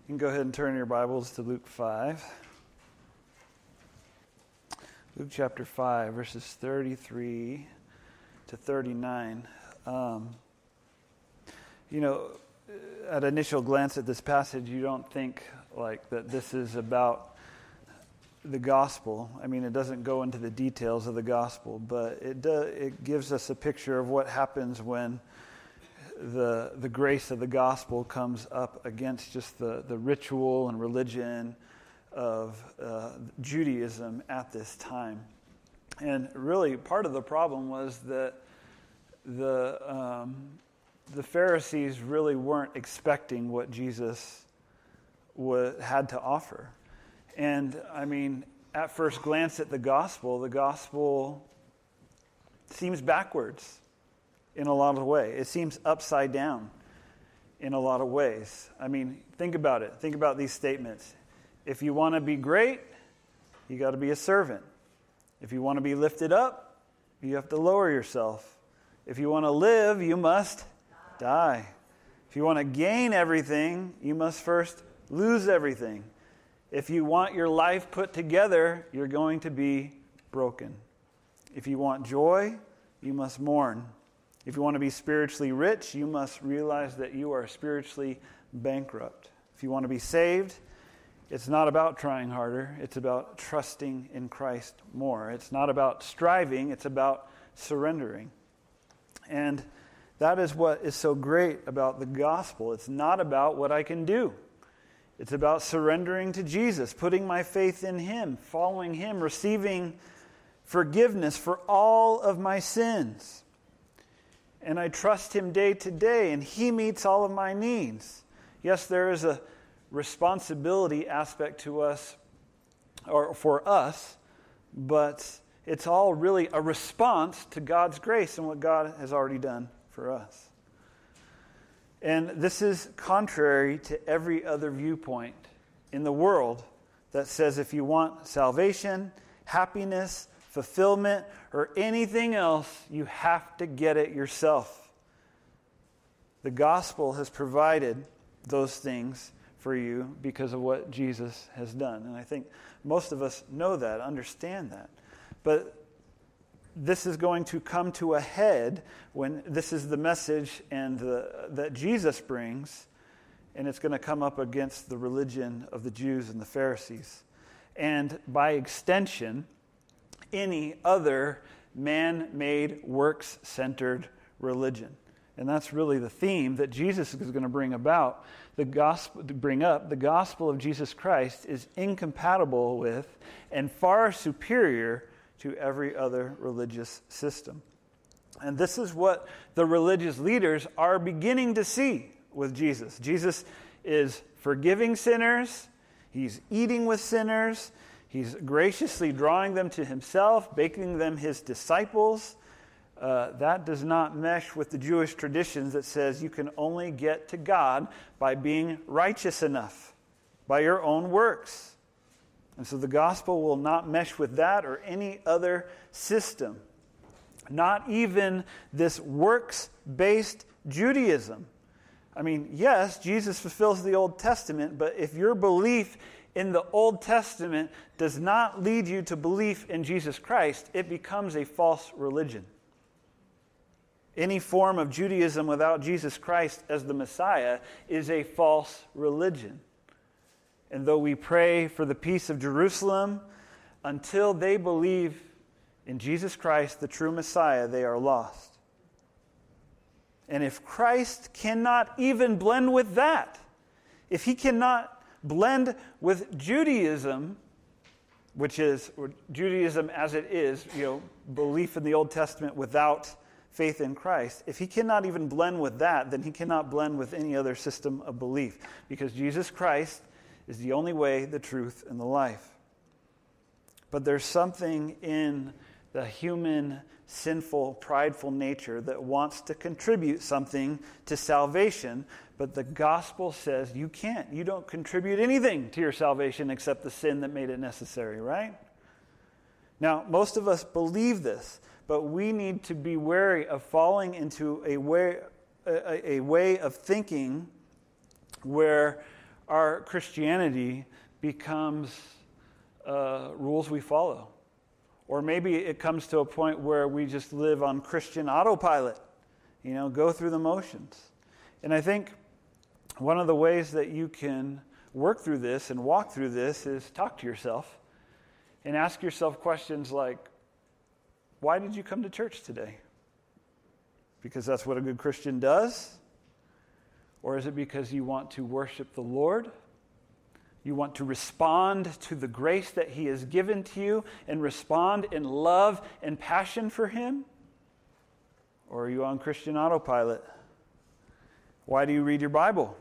You can go ahead and turn your Bibles to Luke 5. Luke chapter 5, verses 33 to 39. At initial glance at this passage, you don't think like that this is about the gospel. I mean, it doesn't go into the details of the gospel, but it gives us a picture of what happens when the grace of the gospel comes up against just the ritual and religion of Judaism at this time. And really, part of the problem was that the Pharisees really weren't expecting what Jesus had to offer. And I mean, at first glance at the gospel seems backwards in a lot of ways. It seems upside down in a lot of ways. I mean, think about it. Think about these statements. If you want to be great, you got to be a servant. If you want to be lifted up, you have to lower yourself. If you want to live, you must die. If you want to gain everything, you must first lose everything. If you want your life put together, you're going to be broken. If you want joy, you must mourn. If you want to be spiritually rich, you must realize that you are spiritually bankrupt. If you want to be saved, it's not about trying harder. It's about trusting in Christ more. It's not about striving. It's about surrendering. And that is what is so great about the gospel. It's not about what I can do. It's about surrendering to Jesus, putting my faith in Him, following Him, receiving forgiveness for all of my sins. And I trust Him day to day, and He meets all of my needs. Yes, there is a responsibility aspect to us, or for us, but it's all really a response to God's grace and what God has already done for us. And this is contrary to every other viewpoint in the world that says if you want salvation, happiness, fulfillment, or anything else, you have to get it yourself. The gospel has provided those things for you because of what Jesus has done. And I think most of us know that, understand that. But this is going to come to a head when this is the message that Jesus brings, and it's going to come up against the religion of the Jews and the Pharisees. And by extension, any other man-made, works-centered religion. And that's really the theme that Jesus is going to bring about. The gospel of Jesus Christ is incompatible with and far superior to every other religious system. And this is what the religious leaders are beginning to see with Jesus. Jesus is forgiving sinners. He's eating with sinners. He's graciously drawing them to Himself, making them His disciples. That does not mesh with the Jewish traditions that says you can only get to God by being righteous enough, by your own works. And so the gospel will not mesh with that or any other system. Not even this works-based Judaism. I mean, yes, Jesus fulfills the Old Testament, but if your belief in the Old Testament does not lead you to belief in Jesus Christ, it becomes a false religion. Any form of Judaism without Jesus Christ as the Messiah is a false religion. And though we pray for the peace of Jerusalem, until they believe in Jesus Christ, the true Messiah, they are lost. And if Christ cannot even blend with that, if He cannot blend with Judaism, which is Judaism as it is, belief in the Old Testament without faith in Christ, if He cannot even blend with that, then He cannot blend with any other system of belief, because Jesus Christ is the only way, the truth, and the life. But there's something in the human, sinful, prideful nature that wants to contribute something to salvation, but the gospel says you can't. You don't contribute anything to your salvation except the sin that made it necessary, right? Now, most of us believe this, but we need to be wary of falling into a way of thinking where our Christianity becomes rules we follow. Or maybe it comes to a point where we just live on Christian autopilot, go through the motions. And I think one of the ways that you can work through this and walk through this is talk to yourself and ask yourself questions like, why did you come to church today? Because that's what a good Christian does? Or is it because you want to worship the Lord? You want to respond to the grace that He has given to you and respond in love and passion for Him? Or are you on Christian autopilot? Why do you read your Bible?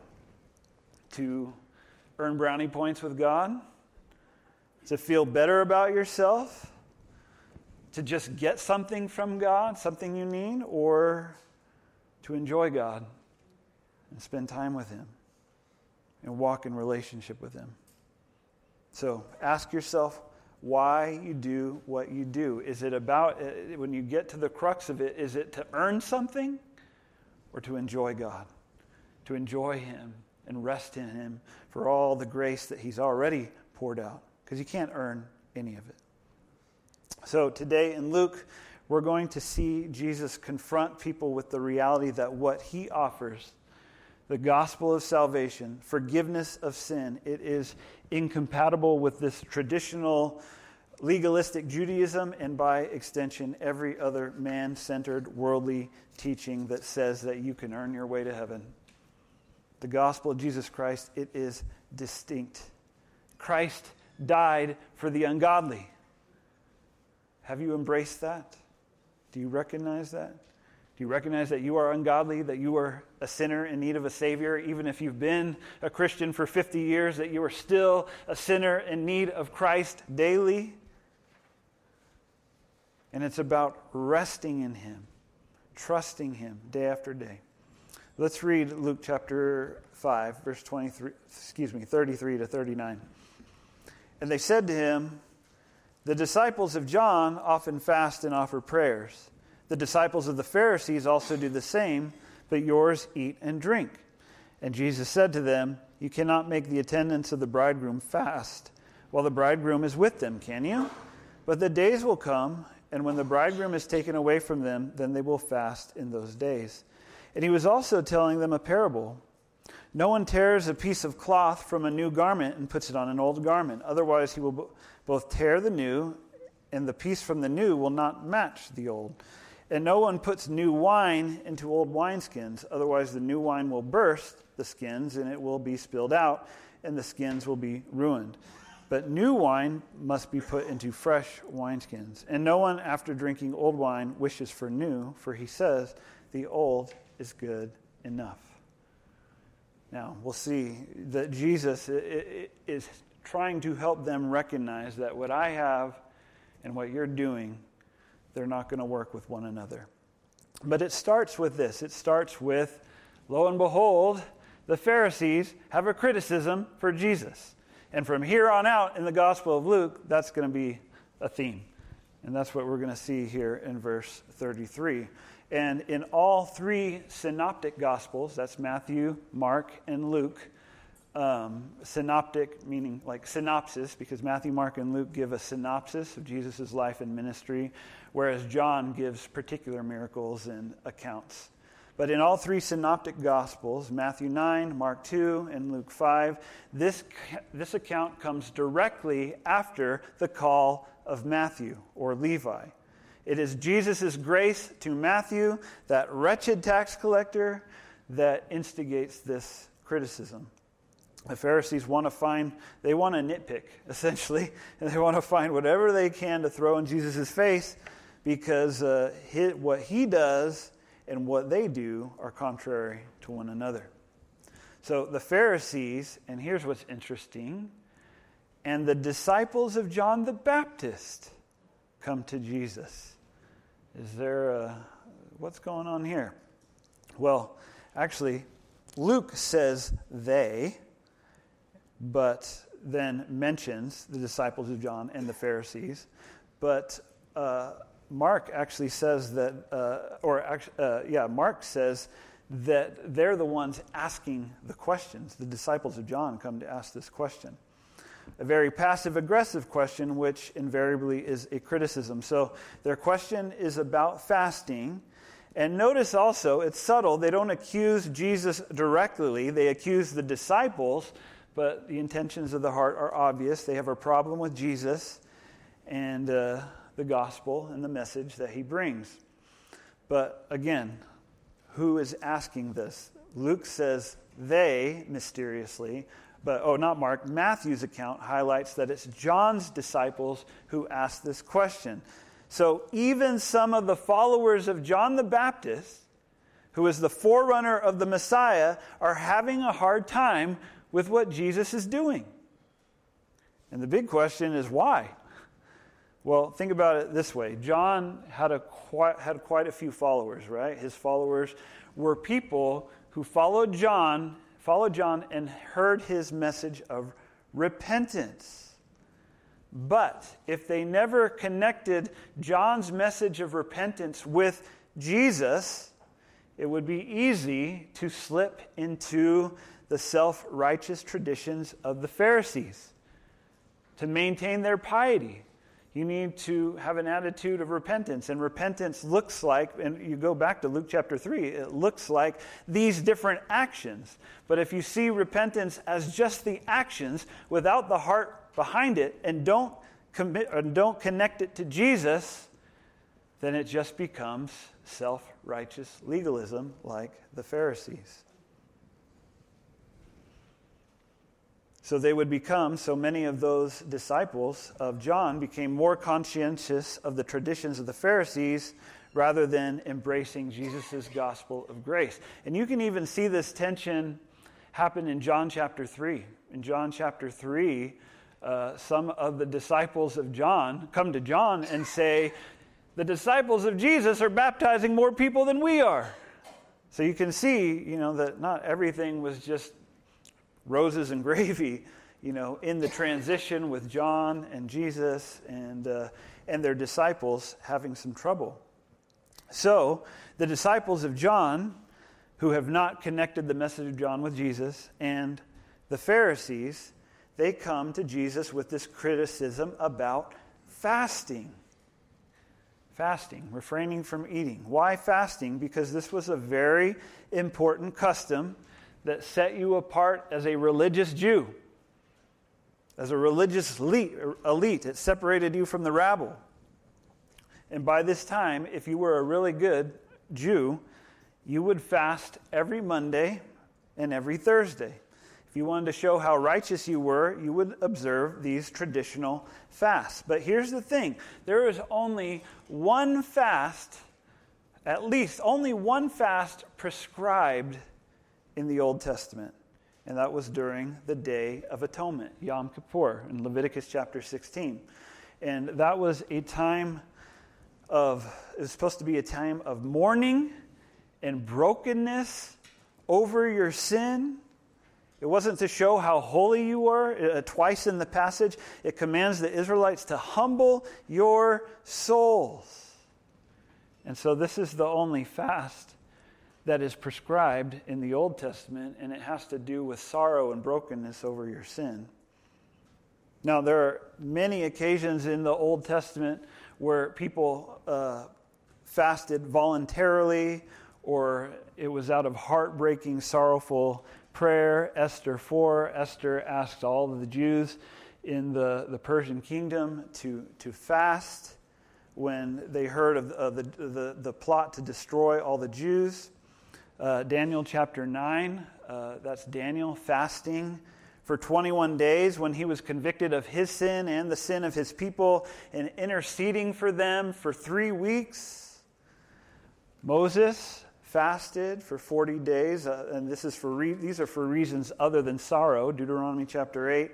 To earn brownie points with God? To feel better about yourself? To just get something from God, something you need? Or to enjoy God and spend time with Him and walk in relationship with Him? So ask yourself why you do what you do. Is it about, when you get to the crux of it, is it to earn something or to enjoy God? To enjoy Him and rest in Him for all the grace that He's already poured out. Because you can't earn any of it. So today in Luke, we're going to see Jesus confront people with the reality that what He offers, the gospel of salvation, forgiveness of sin, it is incompatible with this traditional legalistic Judaism and by extension every other man-centered worldly teaching that says that you can earn your way to heaven. The gospel of Jesus Christ, it is distinct. Christ died for the ungodly. Have you embraced that? Do you recognize that? Do you recognize that you are ungodly, that you are a sinner in need of a Savior, even if you've been a Christian for 50 years, that you are still a sinner in need of Christ daily? And it's about resting in Him, trusting Him day after day. Let's read Luke chapter 5, verse 33 to 39. And they said to Him, "The disciples of John often fast and offer prayers. The disciples of the Pharisees also do the same, but yours eat and drink." And Jesus said to them, "You cannot make the attendants of the bridegroom fast while the bridegroom is with them, can you? But the days will come, and when the bridegroom is taken away from them, then they will fast in those days." And He was also telling them a parable. "No one tears a piece of cloth from a new garment and puts it on an old garment. Otherwise he will both tear the new, and the piece from the new will not match the old. And no one puts new wine into old wineskins. Otherwise the new wine will burst the skins, and it will be spilled out, and the skins will be ruined. But new wine must be put into fresh wineskins. And no one, after drinking old wine, wishes for new, for he says, the old is good enough." Now, we'll see that Jesus is trying to help them recognize that what I have and what you're doing, they're not going to work with one another. But it starts with this. It starts with, lo and behold, the Pharisees have a criticism for Jesus. And from here on out in the Gospel of Luke, that's going to be a theme. And that's what we're going to see here in verse 33. And in all three synoptic Gospels, that's Matthew, Mark, and Luke, synoptic meaning like synopsis, because Matthew, Mark, and Luke give a synopsis of Jesus' life and ministry, whereas John gives particular miracles and accounts. But in all three synoptic Gospels, Matthew 9, Mark 2, and Luke 5, this account comes directly after the call of Matthew or Levi. It is Jesus' grace to Matthew, that wretched tax collector, that instigates this criticism. The Pharisees want to nitpick, essentially, and they want to find whatever they can to throw in Jesus' face, because what he does and what they do are contrary to one another. So the Pharisees, and here's what's interesting, and the disciples of John the Baptist come to Jesus. What's going on here? Well, actually, Luke says they, but then mentions the disciples of John and the Pharisees. But Mark actually says that, Mark says that they're the ones asking the questions. The disciples of John come to ask this question. A very passive-aggressive question, which invariably is a criticism. So their question is about fasting. And notice also, it's subtle. They don't accuse Jesus directly. They accuse the disciples, but the intentions of the heart are obvious. They have a problem with Jesus and the gospel and the message that he brings. But again, who is asking this? Luke says they, mysteriously, but not Mark. Matthew's account highlights that it's John's disciples who asked this question. So even some of the followers of John the Baptist, who is the forerunner of the Messiah, are having a hard time with what Jesus is doing. And the big question is why? Well, think about it this way. John had quite a few followers, right? His followers were people who followed John and heard his message of repentance. But if they never connected John's message of repentance with Jesus, it would be easy to slip into the self-righteous traditions of the Pharisees. To maintain their piety, you need to have an attitude of repentance. And repentance looks like, and you go back to Luke chapter 3, it looks like these different actions. But if you see repentance as just the actions without the heart behind it and don't connect it to Jesus, then it just becomes self-righteous legalism like the Pharisees. So many of those disciples of John became more conscientious of the traditions of the Pharisees rather than embracing Jesus' gospel of grace. And you can even see this tension happen in John chapter 3. In John chapter 3, some of the disciples of John come to John and say, the disciples of Jesus are baptizing more people than we are. So you can see, that not everything was just roses and gravy, in the transition with John and Jesus and their disciples having some trouble. So the disciples of John, who have not connected the message of John with Jesus, and the Pharisees, they come to Jesus with this criticism about fasting. Fasting, refraining from eating. Why fasting? Because this was a very important custom that set you apart as a religious Jew. As a religious elite, it separated you from the rabble. And by this time, if you were a really good Jew, you would fast every Monday and every Thursday. If you wanted to show how righteous you were, you would observe these traditional fasts. But here's the thing. There is only one fast, at least only one fast prescribed in the Old Testament. And that was during the Day of Atonement, Yom Kippur, in Leviticus chapter 16. And that was it was supposed to be a time of mourning and brokenness over your sin. It wasn't to show how holy you were. Twice in the passage, it commands the Israelites to humble your souls. And so this is the only fast that is prescribed in the Old Testament, and it has to do with sorrow and brokenness over your sin. Now, there are many occasions in the Old Testament where people fasted voluntarily, or it was out of heartbreaking, sorrowful prayer. Esther 4, Esther asked all of the Jews in the Persian kingdom to fast when they heard of the plot to destroy all the Jews. Daniel chapter 9, that's Daniel fasting for 21 days when he was convicted of his sin and the sin of his people and interceding for them for 3 weeks. Moses fasted for 40 days, and these are for reasons other than sorrow, Deuteronomy chapter 8.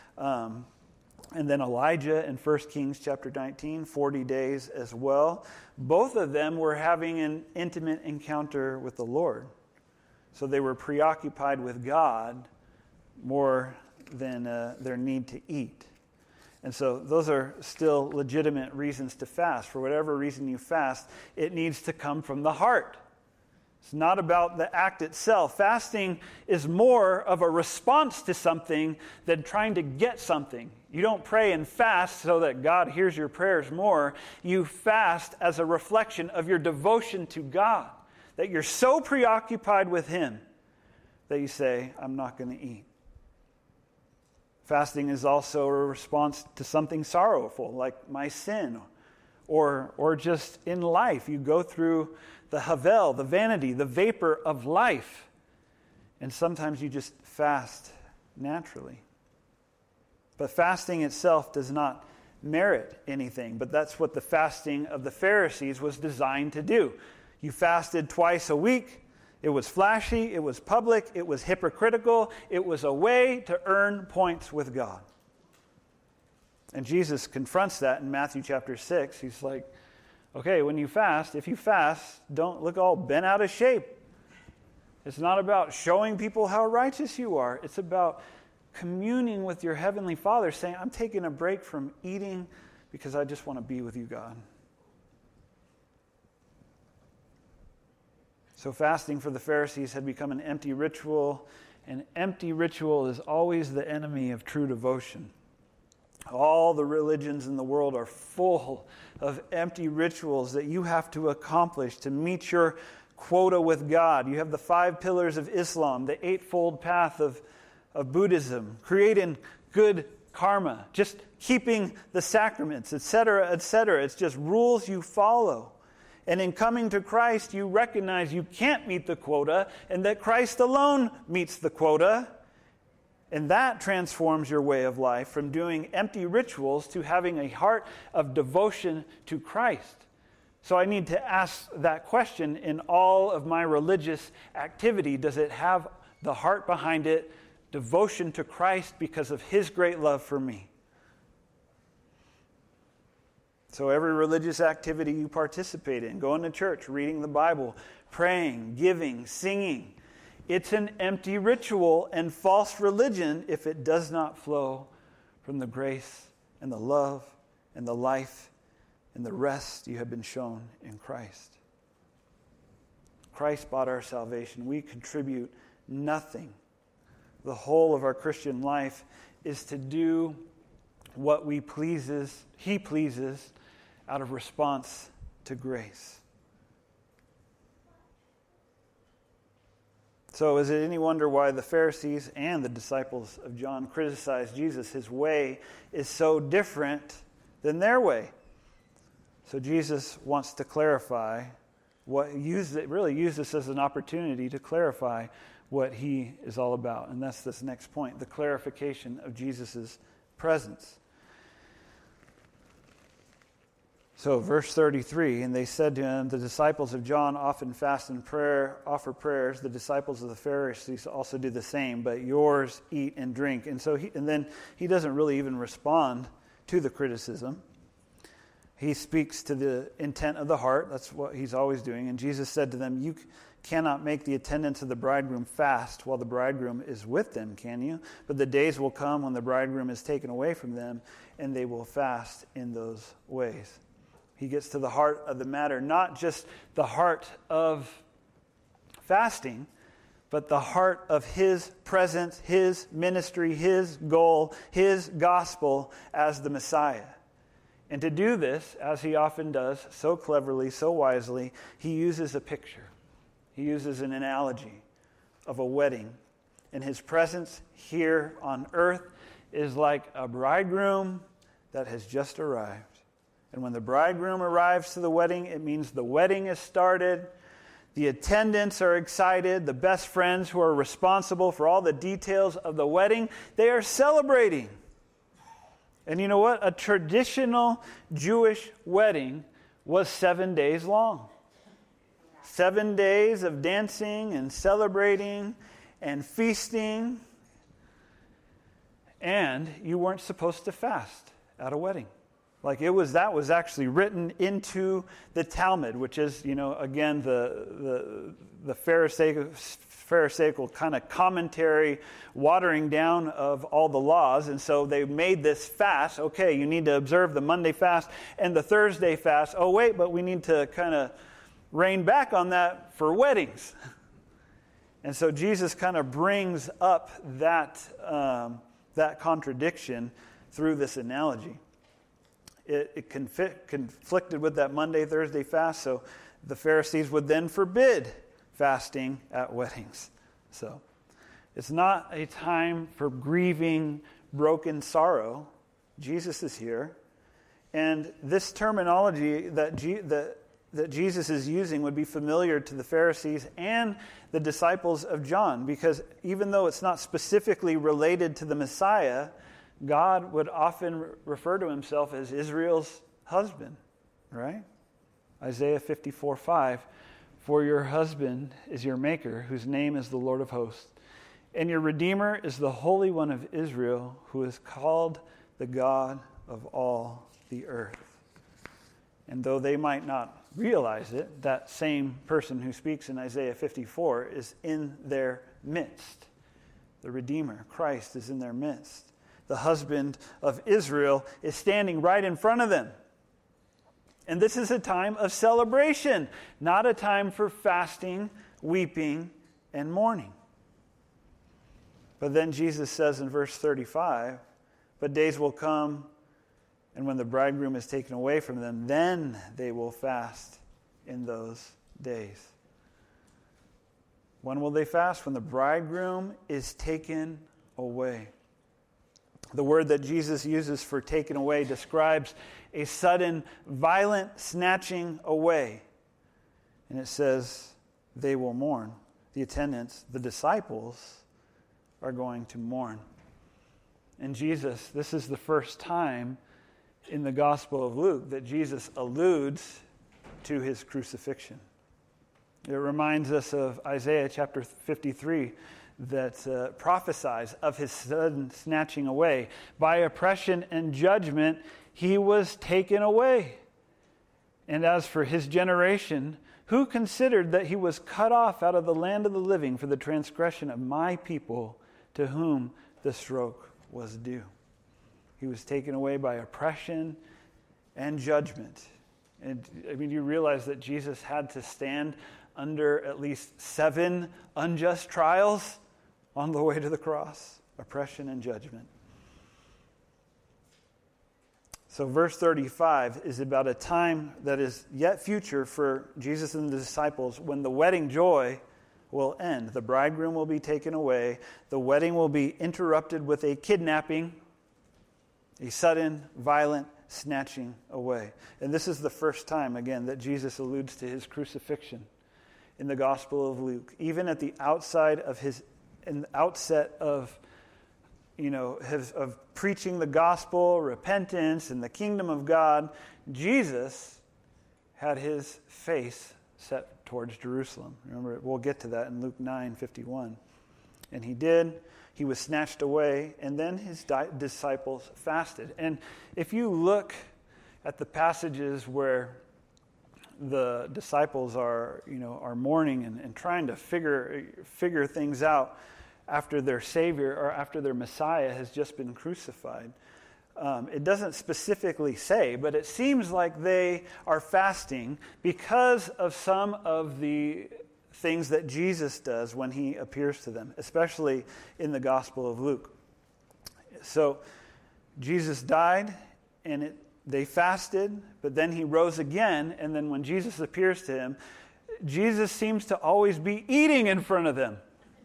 And then Elijah in 1 Kings chapter 19, 40 days as well. Both of them were having an intimate encounter with the Lord. So they were preoccupied with God more than their need to eat. And so those are still legitimate reasons to fast. For whatever reason you fast, it needs to come from the heart. It's not about the act itself. Fasting is more of a response to something than trying to get something. You don't pray and fast so that God hears your prayers more. You fast as a reflection of your devotion to God, that you're so preoccupied with Him that you say, I'm not going to eat. Fasting is also a response to something sorrowful, like my sin, or just in life. You go through the havel, the vanity, the vapor of life. And sometimes you just fast naturally. But fasting itself does not merit anything. But that's what the fasting of the Pharisees was designed to do. You fasted twice a week. It was flashy. It was public. It was hypocritical. It was a way to earn points with God. And Jesus confronts that in Matthew chapter 6. He's like, okay, when you fast, if you fast, don't look all bent out of shape. It's not about showing people how righteous you are. It's about communing with your Heavenly Father, saying, I'm taking a break from eating because I just want to be with you, God. So fasting for the Pharisees had become an empty ritual, and empty ritual is always the enemy of true devotion. All the religions in the world are full of empty rituals that you have to accomplish to meet your quota with God. You have the 5 pillars of Islam, the 8-fold path of Buddhism, creating good karma, just keeping the sacraments, etc., etc. It's just rules you follow. And in coming to Christ, you recognize you can't meet the quota and that Christ alone meets the quota. And that transforms your way of life from doing empty rituals to having a heart of devotion to Christ. So I need to ask that question in all of my religious activity. Does it have the heart behind it, devotion to Christ because of His great love for me? So every religious activity you participate in, going to church, reading the Bible, praying, giving, singing, it's an empty ritual and false religion if it does not flow from the grace and the love and the life and the rest you have been shown in Christ. Christ bought our salvation. We contribute nothing. The whole of our Christian life is to do what He pleases out of response to grace. So is it any wonder why the Pharisees and the disciples of John criticized Jesus? His way is so different than their way. So Jesus wants to clarify really use this as an opportunity to clarify what He is all about. And that's this next point, the clarification of Jesus' presence. So verse 33, and they said to Him, the disciples of John often fast and offer prayers. The disciples of the Pharisees also do the same, but yours eat and drink. And then He doesn't really even respond to the criticism. He speaks to the intent of the heart. That's what He's always doing. And Jesus said to them, you cannot make the attendants of the bridegroom fast while the bridegroom is with them, can you? But the days will come when the bridegroom is taken away from them, and they will fast in those ways. He gets to the heart of the matter, not just the heart of fasting, but the heart of His presence, His ministry, His goal, His gospel as the Messiah. And to do this, as He often does, so cleverly, so wisely, He uses a picture. He uses an analogy of a wedding. And His presence here on earth is like a bridegroom that has just arrived. And when the bridegroom arrives to the wedding, it means the wedding is started. The attendants are excited. The best friends who are responsible for all the details of the wedding, they are celebrating. And you know what? A traditional Jewish wedding was 7 days long. 7 days of dancing and celebrating and feasting. And you weren't supposed to fast at a wedding. That was actually written into the Talmud, which is, again, the Pharisaical kind of commentary, watering down of all the laws. And so they made this fast. Okay, you need to observe the Monday fast and the Thursday fast. Oh, wait, but we need to kind of rein back on that for weddings. And so Jesus kind of brings up that contradiction through this analogy. It conflicted with that Monday, Thursday fast, so the Pharisees would then forbid fasting at weddings. So it's not a time for grieving broken sorrow. Jesus is here. And this terminology that Jesus is using would be familiar to the Pharisees and the disciples of John, because even though it's not specifically related to the Messiah, God would often refer to himself as Israel's husband, right? Isaiah 54:5, "For your husband is your maker, whose name is the Lord of hosts, and your Redeemer is the Holy One of Israel, who is called the God of all the earth." And though they might not realize it, that same person who speaks in Isaiah 54 is in their midst. The Redeemer, Christ, is in their midst. The husband of Israel is standing right in front of them. And this is a time of celebration, not a time for fasting, weeping, and mourning. But then Jesus says in verse 35, "But days will come, and when the bridegroom is taken away from them, then they will fast in those days." When will they fast? When the bridegroom is taken away. The word that Jesus uses for taken away describes a sudden, violent snatching away. And it says, they will mourn. The attendants, the disciples, are going to mourn. And Jesus, this is the first time in the Gospel of Luke that Jesus alludes to his crucifixion. It reminds us of Isaiah chapter 53 that prophesies of his sudden snatching away. By oppression and judgment he was taken away. And as for his generation, who considered that he was cut off out of the land of the living for the transgression of my people, to whom the stroke was due? He was taken away by oppression and judgment. And I mean, you realize that Jesus had to stand under at least 7 unjust trials on the way to the cross. Oppression and judgment. So verse 35 is about a time that is yet future for Jesus and the disciples when the wedding joy will end. The bridegroom will be taken away. The wedding will be interrupted with a kidnapping, a sudden, violent snatching away. And this is the first time, again, that Jesus alludes to his crucifixion in the Gospel of Luke. Even at the outset of preaching the gospel, repentance, and the kingdom of God, Jesus had his face set towards Jerusalem. Remember, we'll get to that in Luke 9:51. And he did. He was snatched away, and then his disciples fasted. And if you look at the passages where the disciples are mourning and trying to figure things out after their Savior or after their Messiah has just been crucified, it doesn't specifically say, but it seems like they are fasting because of some of the things that Jesus does when he appears to them, especially in the Gospel of Luke. So Jesus died, and they fasted, but then he rose again, and then when Jesus appears to him, Jesus seems to always be eating in front of them.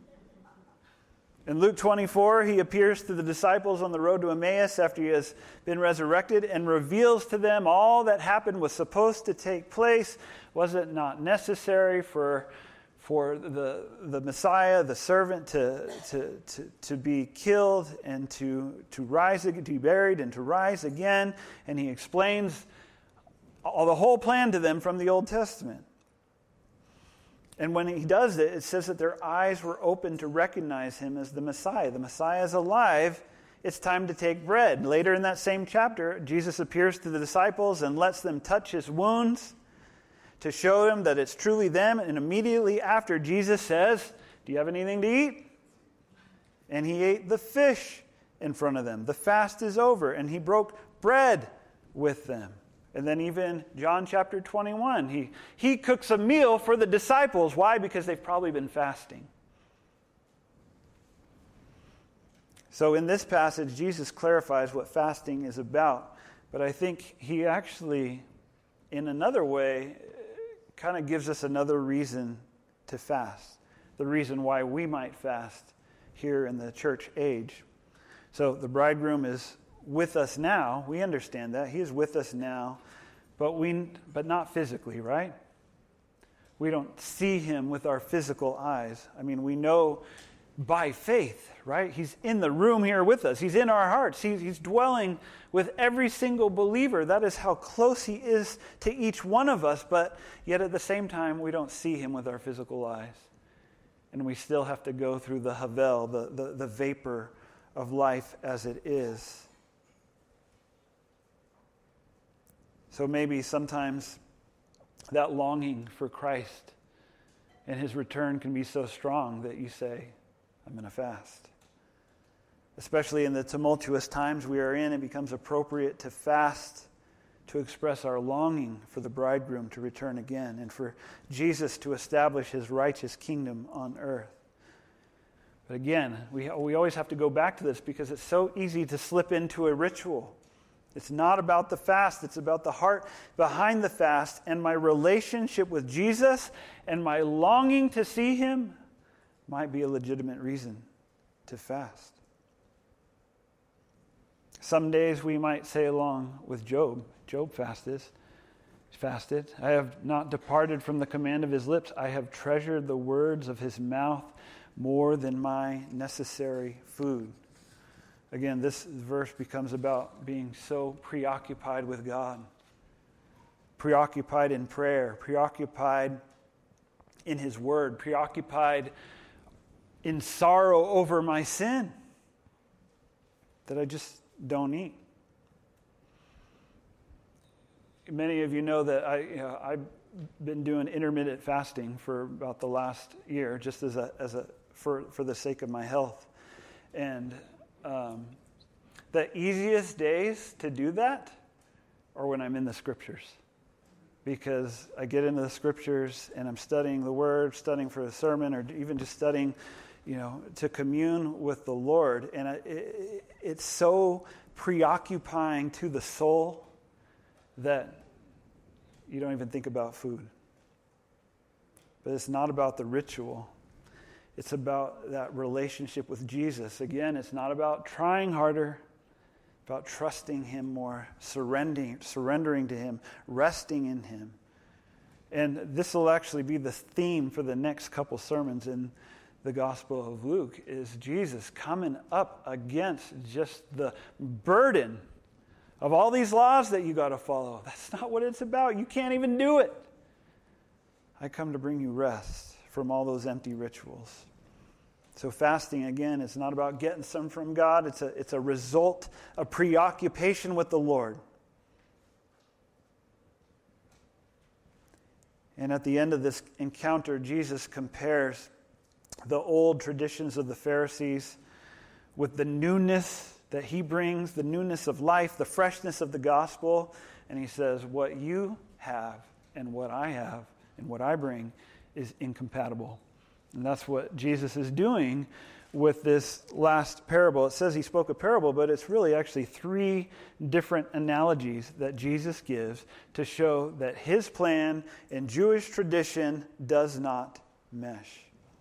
In Luke 24, he appears to the disciples on the road to Emmaus after he has been resurrected and reveals to them all that happened was supposed to take place. Was it not necessary for the Messiah, the servant, to be killed and to rise, to be buried and to rise again? And he explains the whole plan to them from the Old Testament. And when he does it, it says that their eyes were open to recognize him as the Messiah. The Messiah is alive. It's time to take bread. Later in that same chapter, Jesus appears to the disciples and lets them touch his wounds to show them that it's truly them. And immediately after, Jesus says, "Do you have anything to eat?" And he ate the fish in front of them. The fast is over, and he broke bread with them. And then even John chapter 21, he cooks a meal for the disciples. Why? Because they've probably been fasting. So in this passage, Jesus clarifies what fasting is about. But I think he actually, in another way, kind of gives us another reason to fast. The reason why we might fast here in the church age. So the bridegroom is with us now. We understand that. He is with us now, but not physically, right? We don't see him with our physical eyes. I mean, we know by faith, right? He's in the room here with us. He's in our hearts. He's dwelling with every single believer. That is how close he is to each one of us, but yet at the same time, we don't see him with our physical eyes. And we still have to go through the havel, the vapor of life as it is. So maybe sometimes that longing for Christ and his return can be so strong that you say, I'm going to fast. Especially in the tumultuous times we are in, it becomes appropriate to fast to express our longing for the bridegroom to return again and for Jesus to establish his righteous kingdom on earth. But again, we always have to go back to this because it's so easy to slip into a ritual. It's not about the fast. It's about the heart behind the fast and my relationship with Jesus and my longing to see him might be a legitimate reason to fast. Some days we might say along with Job. Job fasted. I have not departed from the command of his lips. I have treasured the words of his mouth more than my necessary food. Again, this verse becomes about being so preoccupied with God, preoccupied in prayer, preoccupied in his word, preoccupied in sorrow over my sin that I just don't eat. Many of you know that I've been doing intermittent fasting for about the last year, just for the sake of my health. And the easiest days to do that are when I'm in the scriptures. Because I get into the scriptures and I'm studying the word, studying for a sermon, or even just studying, to commune with the Lord. And it's so preoccupying to the soul that you don't even think about food. But it's not about the ritual. It's about that relationship with Jesus. Again, it's not about trying harder, about trusting him more, surrendering to him, resting in him. And this will actually be the theme for the next couple sermons in the Gospel of Luke, is Jesus coming up against just the burden of all these laws that you got to follow. That's not what it's about. You can't even do it. I come to bring you rest from all those empty rituals. So fasting, again, is not about getting some from God. It's a result of preoccupation with the Lord. And at the end of this encounter, Jesus compares the old traditions of the Pharisees with the newness that he brings, the newness of life, the freshness of the gospel. And he says, what you have and what I have and what I bring is incompatible. And that's what Jesus is doing with this last parable. It says he spoke a parable, but it's really actually 3 different analogies that Jesus gives to show that his plan and Jewish tradition does not mesh.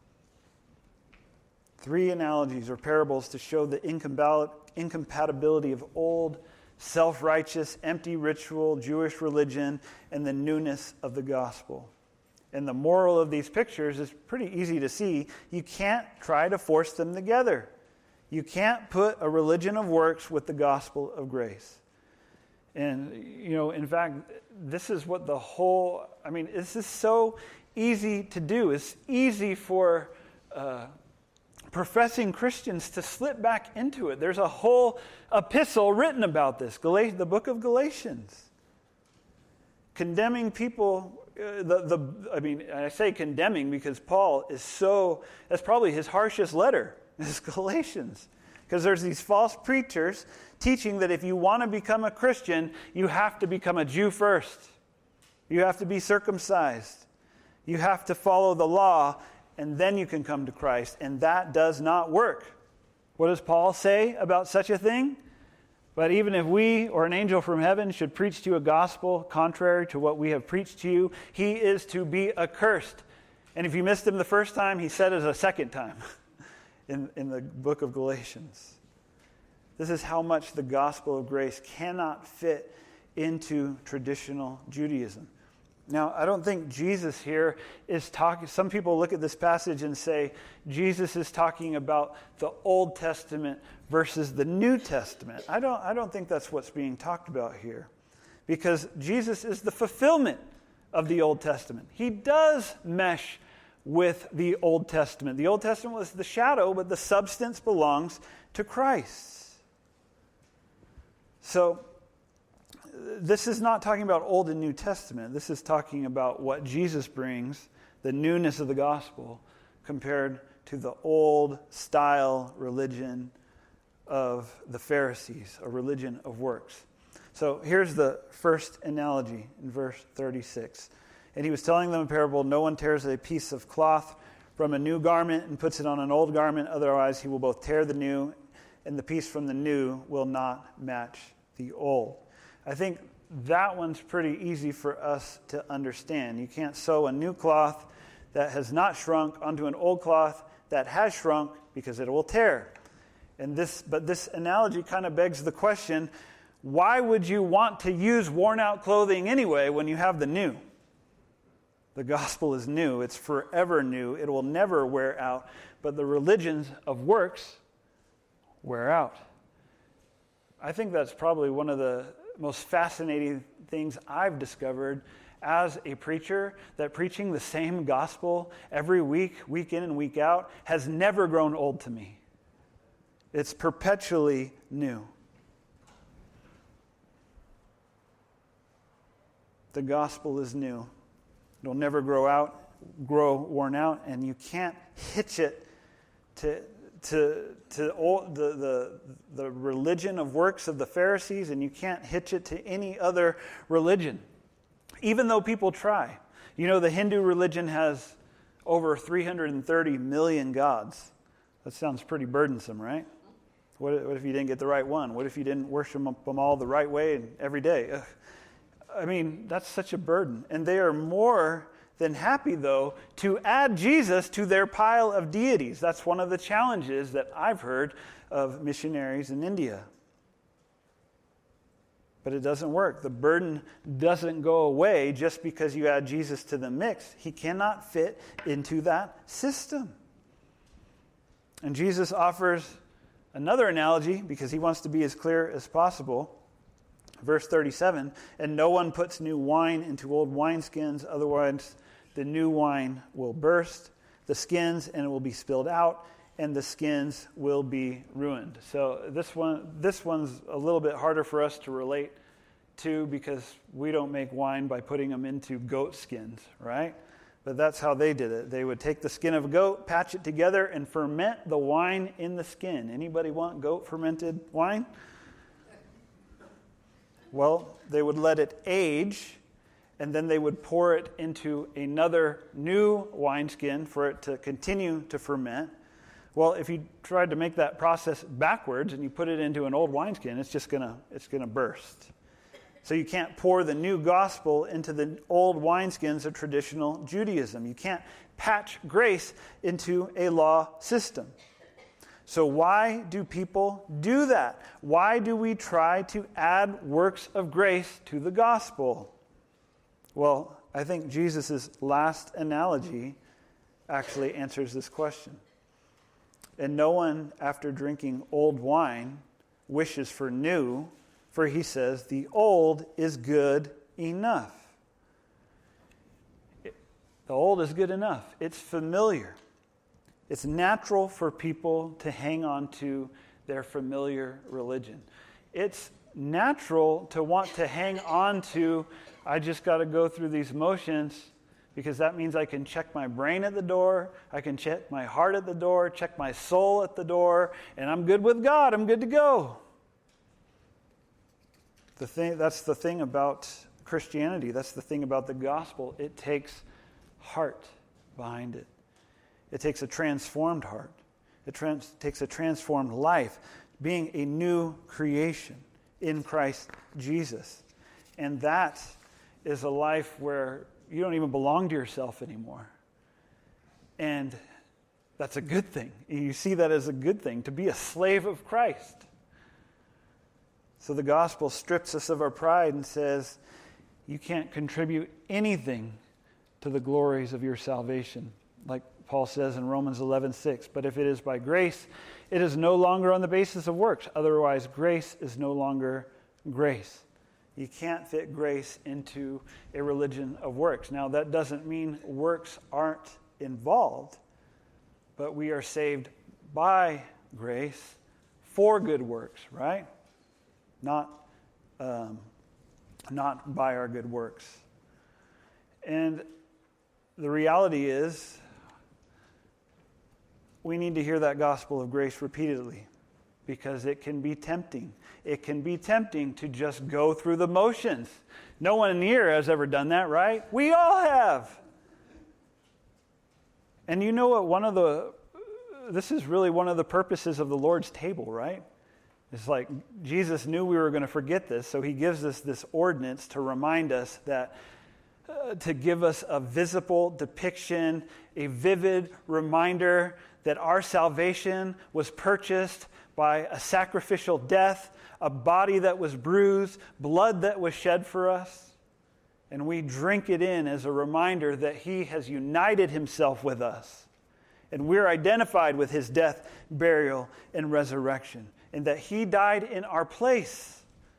3 analogies or parables to show the incompatibility of old, self-righteous, empty ritual, Jewish religion, and the newness of the gospel. And the moral of these pictures is pretty easy to see. You can't try to force them together. You can't put a religion of works with the gospel of grace. And, in fact, this is what this is so easy to do. It's easy for professing Christians to slip back into it. There's a whole epistle written about this, the book of Galatians, condemning people. I say condemning because Paul is that's probably his harshest letter, is Galatians. because there's these false preachers teaching that if you want to become a Christian, you have to become a Jew first. You have to be circumcised. You have to follow the law, and then you can come to Christ. And that does not work. What does Paul say about such a thing? But even if we or an angel from heaven should preach to you a gospel contrary to what we have preached to you, he is to be accursed. And if you missed him the first time, he said it a second time in the book of Galatians. This is how much the gospel of grace cannot fit into traditional Judaism. Now, I don't think Jesus here is talking. Some people look at this passage and say Jesus is talking about the Old Testament versus the New Testament. I don't think that's what's being talked about here, because Jesus is the fulfillment of the Old Testament. He does mesh with the Old Testament. The Old Testament was the shadow, but the substance belongs to Christ. So this is not talking about Old and New Testament. This is talking about what Jesus brings, the newness of the gospel, compared to the old style religion of the Pharisees, a religion of works. So here's the first analogy in verse 36. And he was telling them a parable, no one tears a piece of cloth from a new garment and puts it on an old garment, otherwise he will both tear the new, and the piece from the new will not match the old. I think that one's pretty easy for us to understand. You can't sew a new cloth that has not shrunk onto an old cloth that has shrunk, because it will tear. But this analogy kind of begs the question, why would you want to use worn out clothing anyway when you have the new? The gospel is new. It's forever new. It will never wear out. But the religions of works wear out. I think that's probably one of the most fascinating things I've discovered as a preacher, that preaching the same gospel every week, week in and week out, has never grown old to me. It's perpetually new. The gospel is new. It'll never grow worn out, and you can't hitch it to the religion of works of the Pharisees, and you can't hitch it to any other religion, even though people try. You know, the Hindu religion has over 330 million gods. That sounds pretty burdensome, right? What if you didn't get the right one? What if you didn't worship them all the right way and every day? Ugh. I mean, that's such a burden. And they are more than happy, though, to add Jesus to their pile of deities. That's one of the challenges that I've heard of missionaries in India. But it doesn't work. The burden doesn't go away just because you add Jesus to the mix. He cannot fit into that system. And Jesus offers another analogy because he wants to be as clear as possible. Verse 37, and no one puts new wine into old wineskins, otherwise the new wine will burst the skins and it will be spilled out, and the skins will be ruined. So this one's a little bit harder for us to relate to because we don't make wine by putting them into goat skins, right? But that's how they did it. They would take the skin of a goat, patch it together, and ferment the wine in the skin. Anybody want goat fermented wine? Well, they would let it age, and then they would pour it into another new wineskin for it to continue to ferment. Well, if you tried to make that process backwards and you put it into an old wineskin, it's gonna burst. So you can't pour the new gospel into the old wineskins of traditional Judaism. You can't patch grace into a law system. So why do people do that? Why do we try to add works of grace to the gospel? Well, I think Jesus' last analogy actually answers this question. And no one, after drinking old wine, wishes for new, for he says, the old is good enough. The old is good enough. It's familiar. It's natural for people to hang on to their familiar religion. It's natural to want to hang on to, I just got to go through these motions because that means I can check my brain at the door, I can check my heart at the door, check my soul at the door, and I'm good with God. I'm good to go. That's the thing about Christianity. That's the thing about the gospel. It takes heart behind it. It takes a transformed heart. It takes a transformed life, being a new creation in Christ Jesus. And that is a life where you don't even belong to yourself anymore. And that's a good thing. You see that as a good thing, to be a slave of Christ. So the gospel strips us of our pride and says, you can't contribute anything to the glories of your salvation. Like Paul says in Romans 11:6, but if it is by grace, it is no longer on the basis of works. Otherwise, grace is no longer grace. You can't fit grace into a religion of works. Now, that doesn't mean works aren't involved, but we are saved by grace for good works, right? Not by our good works. And the reality is, we need to hear that gospel of grace repeatedly, because it can be tempting. It can be tempting to just go through the motions. No one here has ever done that, right? We all have. And you know what? This is really one of the purposes of the Lord's table, right? It's like Jesus knew we were going to forget this, so he gives us this ordinance to remind us that, to give us a visible depiction, a vivid reminder that our salvation was purchased by a sacrificial death, a body that was bruised, blood that was shed for us. And we drink it in as a reminder that he has united himself with us. And we're identified with his death, burial, and resurrection. And that he died in our place.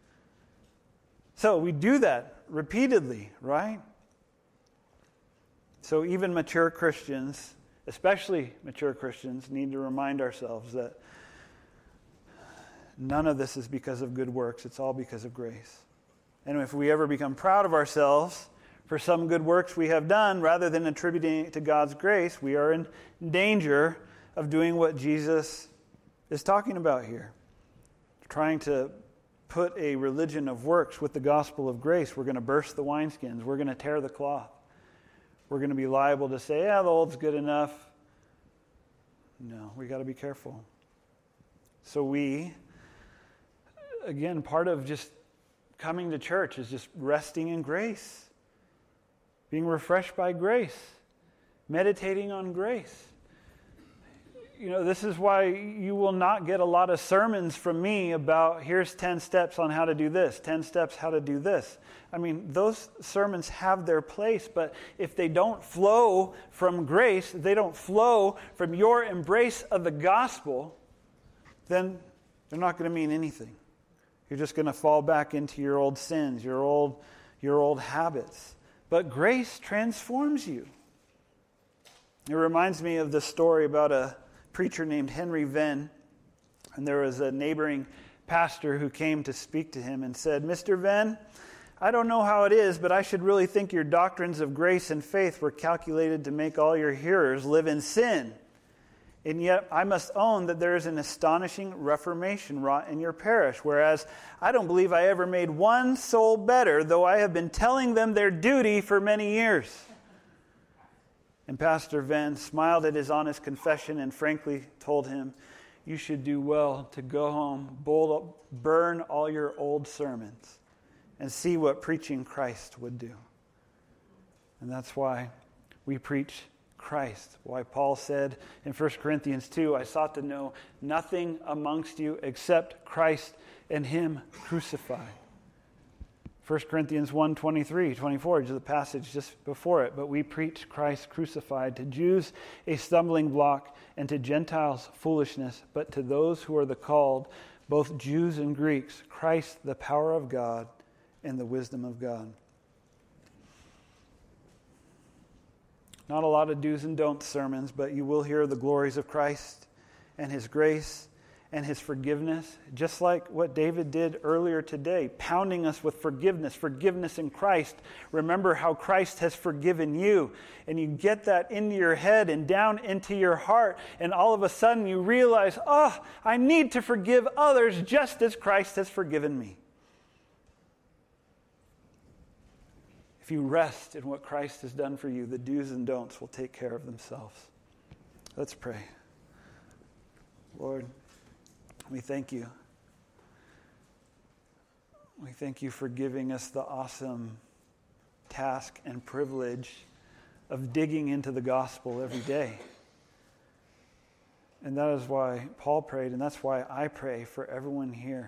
So we do that repeatedly, right? So even mature Christians, especially mature Christians, need to remind ourselves that none of this is because of good works. It's all because of grace. And if we ever become proud of ourselves for some good works we have done, rather than attributing it to God's grace, we are in danger of doing what Jesus is talking about here. Trying to put a religion of works with the gospel of grace. We're going to burst the wineskins. We're going to tear the cloth. We're going to be liable to say, the old's good enough. No, we got to be careful. So again, part of just coming to church is just resting in grace, being refreshed by grace, meditating on grace. This is why you will not get a lot of sermons from me about here's 10 steps on how to do this, 10 steps how to do this. Those sermons have their place, but if they don't flow from grace, they don't flow from your embrace of the gospel, then they're not going to mean anything. You're just going to fall back into your old sins, your old habits. But grace transforms you. It reminds me of the story about a preacher named Henry Venn, and there was a neighboring pastor who came to speak to him and said, Mr. Venn, I don't know how it is, but I should really think your doctrines of grace and faith were calculated to make all your hearers live in sin. And yet I must own that there is an astonishing reformation wrought in your parish, whereas I don't believe I ever made one soul better, though I have been telling them their duty for many years. And Pastor Venn smiled at his honest confession and frankly told him, you should do well to go home, burn all your old sermons, and see what preaching Christ would do. And that's why we preach Christ. Why Paul said in 1 Corinthians 2, I sought to know nothing amongst you except Christ and him crucified. 1 Corinthians 1:23-24 is the passage just before it. But we preach Christ crucified, to Jews a stumbling block, and to Gentiles foolishness, but to those who are the called, both Jews and Greeks, Christ the power of God and the wisdom of God. Not a lot of do's and don'ts sermons, but you will hear the glories of Christ and his grace and his forgiveness, just like what David did earlier today, pounding us with forgiveness in Christ. Remember how Christ has forgiven you. And you get that into your head and down into your heart, and all of a sudden you realize, I need to forgive others just as Christ has forgiven me. If you rest in what Christ has done for you, the do's and don'ts will take care of themselves. Let's pray. Lord, we thank you. We thank you for giving us the awesome task and privilege of digging into the gospel every day. And that is why Paul prayed, and that's why I pray for everyone here,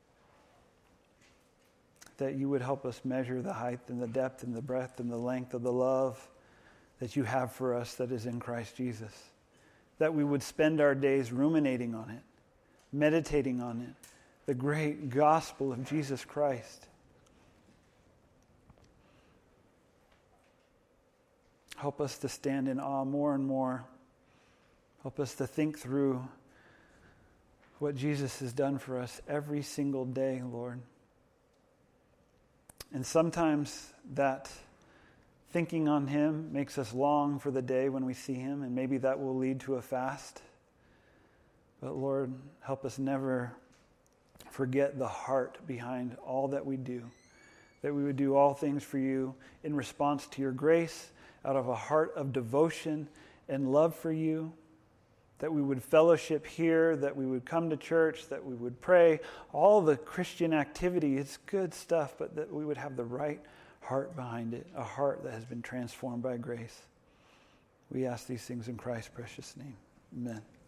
that you would help us measure the height and the depth and the breadth and the length of the love that you have for us that is in Christ Jesus. That we would spend our days ruminating on it, meditating on it, the great gospel of Jesus Christ. Help us to stand in awe more and more. Help us to think through what Jesus has done for us every single day, Lord. And sometimes that thinking on him makes us long for the day when we see him, and maybe that will lead to a fast. But Lord, help us never forget the heart behind all that we do, that we would do all things for you in response to your grace, out of a heart of devotion and love for you, that we would fellowship here, that we would come to church, that we would pray. All the Christian activity is good stuff, but that we would have the right heart behind it, a heart that has been transformed by grace. We ask these things in Christ's precious name. Amen.